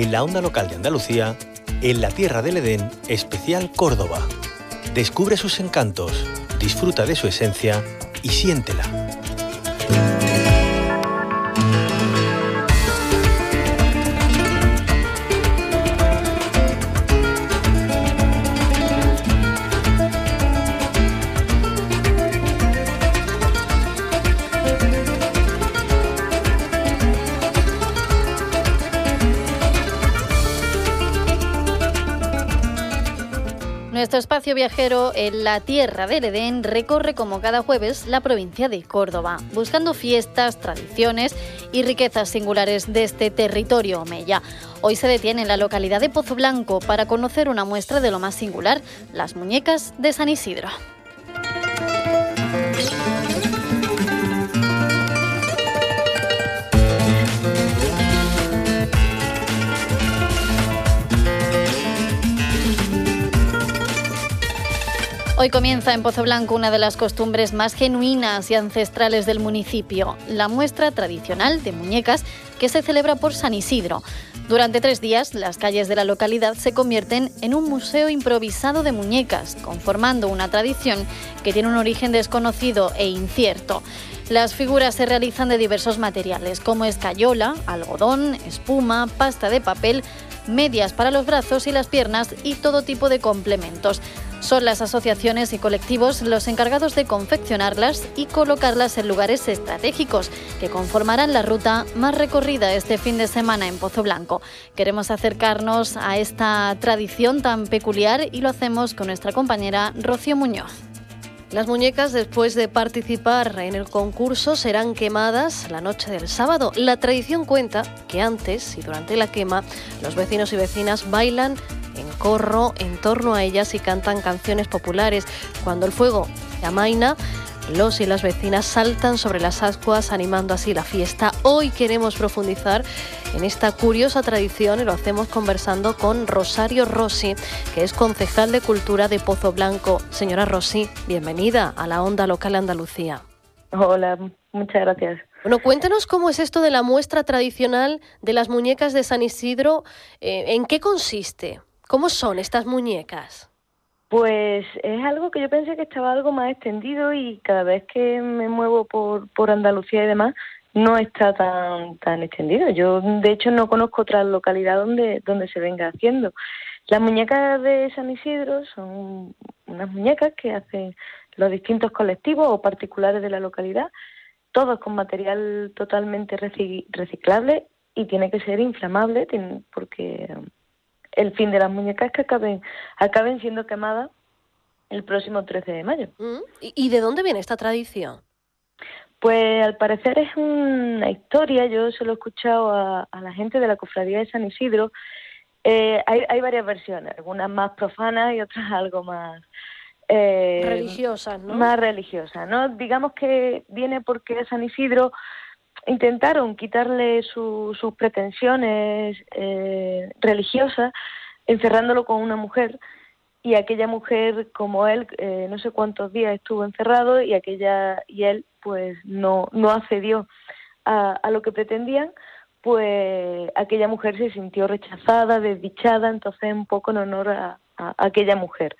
en la onda local de Andalucía, en la Tierra del Edén, especial Córdoba. Descubre sus encantos, disfruta de su esencia y siéntela. Nuestro espacio viajero en la Tierra del Edén recorre como cada jueves la provincia de Córdoba, buscando fiestas, tradiciones y riquezas singulares de este territorio omeya. Hoy se detiene en la localidad de Pozoblanco para conocer una muestra de lo más singular, las muñecas de San Isidro. Hoy comienza en Pozoblanco una de las costumbres más genuinas y ancestrales del municipio, la muestra tradicional de muñecas que se celebra por San Isidro. Durante 3 días, las calles de la localidad se convierten en un museo improvisado de muñecas, conformando una tradición que tiene un origen desconocido e incierto. Las figuras se realizan de diversos materiales, como escayola, algodón, espuma, pasta de papel, medias para los brazos y las piernas y todo tipo de complementos. Son las asociaciones y colectivos los encargados de confeccionarlas y colocarlas en lugares estratégicos que conformarán la ruta más recorrida este fin de semana en Pozoblanco. Queremos acercarnos a esta tradición tan peculiar y lo hacemos con nuestra compañera Rocío Muñoz. Las muñecas, después de participar en el concurso, serán quemadas la noche del sábado. La tradición cuenta que antes y durante la quema, los vecinos y vecinas bailan en corro en torno a ellas y cantan canciones populares. Cuando el fuego se amaina, los y las vecinas saltan sobre las ascuas, animando así la fiesta. Hoy queremos profundizar en esta curiosa tradición y lo hacemos conversando con Rosario Rossi, que es concejal de Cultura de Pozoblanco. Señora Rossi, bienvenida a la Onda Local Andalucía. Hola, muchas gracias. Bueno, cuéntanos cómo es esto de la muestra tradicional de las muñecas de San Isidro. ¿En qué consiste? ¿Cómo son estas muñecas? Pues es algo que yo pensé que estaba algo más extendido y cada vez que me muevo por Andalucía y demás, no está tan extendido. Yo, de hecho, no conozco otra localidad donde se venga haciendo. Las muñecas de San Isidro son unas muñecas que hacen los distintos colectivos o particulares de la localidad, todos con material totalmente reciclable y tiene que ser inflamable porque el fin de las muñecas es que acaben siendo quemadas el próximo 13 de mayo. ¿Y de dónde viene esta tradición? Pues al parecer es una historia, yo se lo he escuchado a la gente de la cofradía de San Isidro. Hay varias versiones, algunas más profanas y otras algo más religiosas, ¿no? Más religiosas, ¿no? Digamos que viene porque a San Isidro intentaron quitarle sus pretensiones religiosas, encerrándolo con una mujer, y aquella mujer, como él, no sé cuántos días estuvo encerrado, y él pues no accedió a lo que pretendían, pues aquella mujer se sintió rechazada, desdichada, entonces un poco en honor a aquella mujer.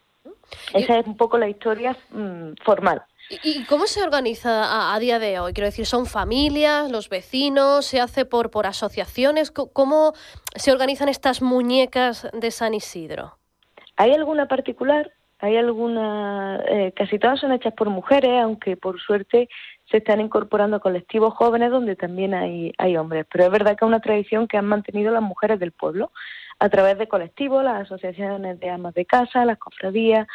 Esa es un poco la historia formal. ¿Y cómo se organiza a día de hoy? Quiero decir, ¿son familias, los vecinos, se hace por asociaciones? ¿Cómo se organizan estas muñecas de San Isidro? ¿Hay alguna particular? Hay alguna, casi todas son hechas por mujeres, aunque por suerte se están incorporando colectivos jóvenes donde también hay hombres. Pero es verdad que es una tradición que han mantenido las mujeres del pueblo a través de colectivos, las asociaciones de amas de casa, las cofradías,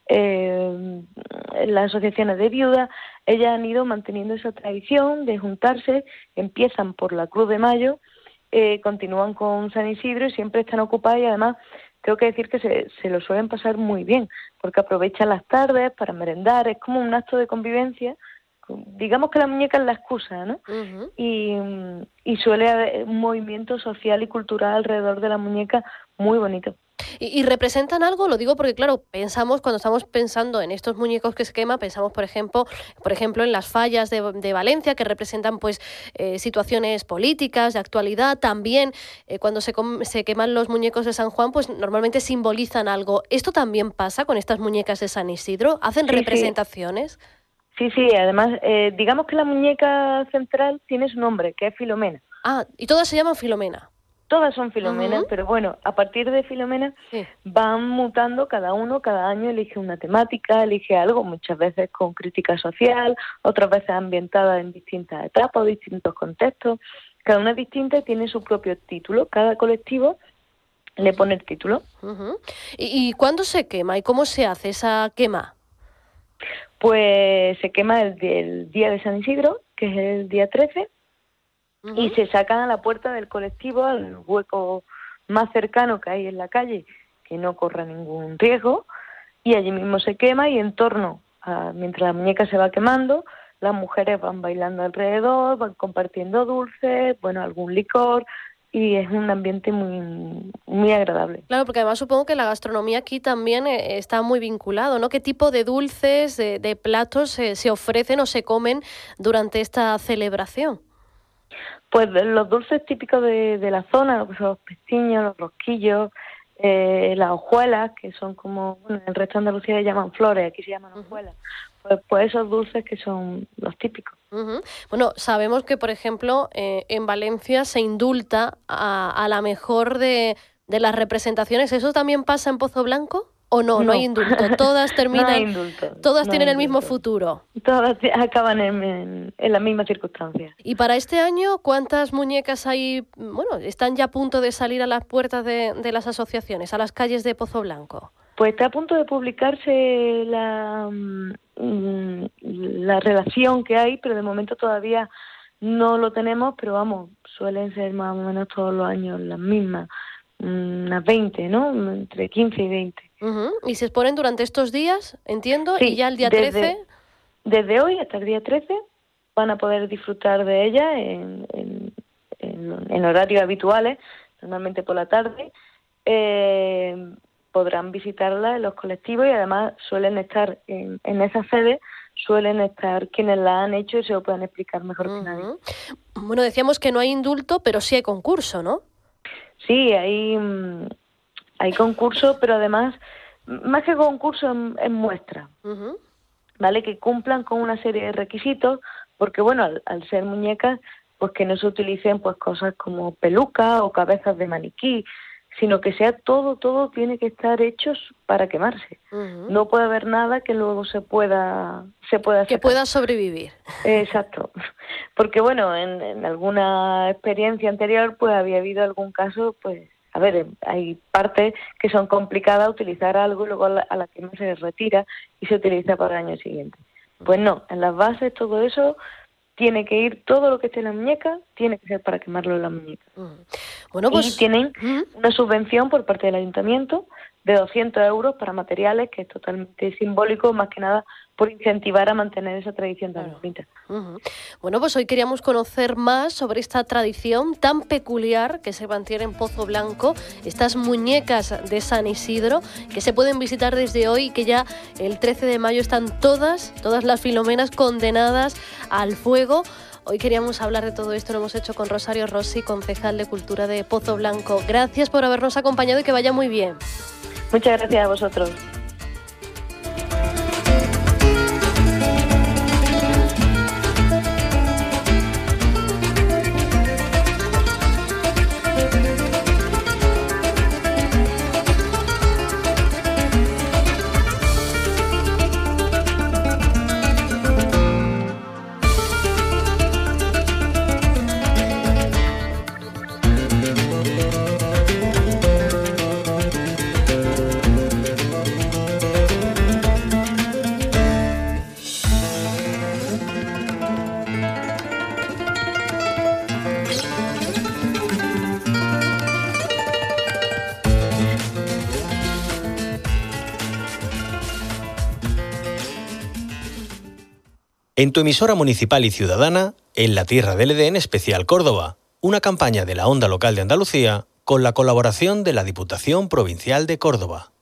las asociaciones de viudas. Ellas han ido manteniendo esa tradición de juntarse, empiezan por la Cruz de Mayo, continúan con San Isidro y siempre están ocupadas, y además tengo que decir que se lo suelen pasar muy bien, porque aprovechan las tardes para merendar, es como un acto de convivencia digamos que la muñeca es la excusa, ¿no? Ujú. Y suele haber un movimiento social y cultural alrededor de la muñeca muy bonito. ¿Y representan algo? Lo digo porque, claro, pensamos, cuando estamos pensando en estos muñecos que se queman, pensamos, por ejemplo, en las fallas de Valencia, que representan pues situaciones políticas, de actualidad. También, cuando se queman los muñecos de San Juan, pues normalmente simbolizan algo. ¿Esto también pasa con estas muñecas de San Isidro? ¿Hacen Sí, representaciones? Sí, además, digamos que la muñeca central tiene su nombre, que es Filomena. Ah, y todas se llaman Filomena. Todas son Filomenas, Ujú. pero bueno, a partir de Filomena Sí. van mutando cada año elige una temática, elige algo, muchas veces con crítica social, otras veces ambientada en distintas etapas, distintos contextos. Cada una es distinta y tiene su propio título. Cada colectivo le pone el título. Ujú. ¿Y cuándo se quema? ¿Y cómo se hace esa quema? Pues se quema el día de San Isidro, que es el día 13, Ujú. y se sacan a la puerta del colectivo, al hueco más cercano que hay en la calle, que no corra ningún riesgo, y allí mismo se quema y mientras la muñeca se va quemando, las mujeres van bailando alrededor, van compartiendo dulces, algún licor, y es un ambiente muy, muy agradable. Claro, porque además supongo que la gastronomía aquí también está muy vinculado, ¿no? ¿Qué tipo de dulces, de platos se ofrecen o se comen durante esta celebración? Pues los dulces típicos de la zona, lo que son los pestiños, los rosquillos, las hojuelas, que son como, en el resto de Andalucía le llaman flores, aquí se llaman hojuelas, pues esos dulces que son los típicos. Ujú. Bueno, sabemos que, por ejemplo, en Valencia se indulta a la mejor de las representaciones. ¿Eso también pasa en Pozo Blanco? ¿O no? No hay indulto. Todas terminan, No hay indulto. todas No tienen hay el mismo indulto. futuro. Todas acaban en las mismas circunstancias. Y para este año, ¿cuántas muñecas hay? Bueno, están ya a punto de salir a las puertas de las asociaciones, a las calles de Pozo Blanco. Pues está a punto de publicarse la relación que hay, pero de momento todavía no lo tenemos, pero vamos, suelen ser más o menos todos los años las mismas, unas 20, ¿no? Entre 15 y 20. Ujú. Y se exponen durante estos días, entiendo, Sí, y ya el día 13... Desde hoy hasta el día 13 van a poder disfrutar de ella en horarios habituales, normalmente por la tarde. Podrán visitarla en los colectivos y además suelen estar en esa sede, suelen estar quienes la han hecho y se lo pueden explicar mejor que nadie. Bueno, decíamos que no hay indulto, pero sí hay concurso, ¿no? Sí, hay concurso, pero además, más que concurso, es muestra, Ujú. ¿vale? Que cumplan con una serie de requisitos, porque bueno, al ser muñecas, pues que no se utilicen pues cosas como pelucas o cabezas de maniquí, sino que sea todo tiene que estar hechos para quemarse. Ujú. No puede haber nada que luego se pueda sacar. Que pueda sobrevivir. Exacto, porque bueno, en alguna experiencia anterior pues había habido algún caso, pues a ver, hay partes que son complicadas utilizar algo y luego a la quema se retira y se utiliza para el año siguiente. Pues no, en las bases todo eso tiene que ir, todo lo que esté en la muñeca tiene que ser para quemarlo en la muñeca. Bueno, pues... Y tienen una subvención por parte del ayuntamiento de 200 euros para materiales, que es totalmente simbólico, más que nada por incentivar a mantener esa tradición tan bonita. Ujú. Bueno, pues hoy queríamos conocer más sobre esta tradición tan peculiar que se mantiene en Pozo Blanco, estas muñecas de San Isidro, que se pueden visitar desde hoy y que ya el 13 de mayo están todas las filomenas condenadas al fuego. Hoy queríamos hablar de todo esto, lo hemos hecho con Rosario Rossi, concejal de Cultura de Pozo Blanco. Gracias por habernos acompañado y que vaya muy bien. Muchas gracias a vosotros. En tu emisora municipal y ciudadana, en la Tierra del Edén Especial Córdoba, una campaña de la Onda Local de Andalucía con la colaboración de la Diputación Provincial de Córdoba.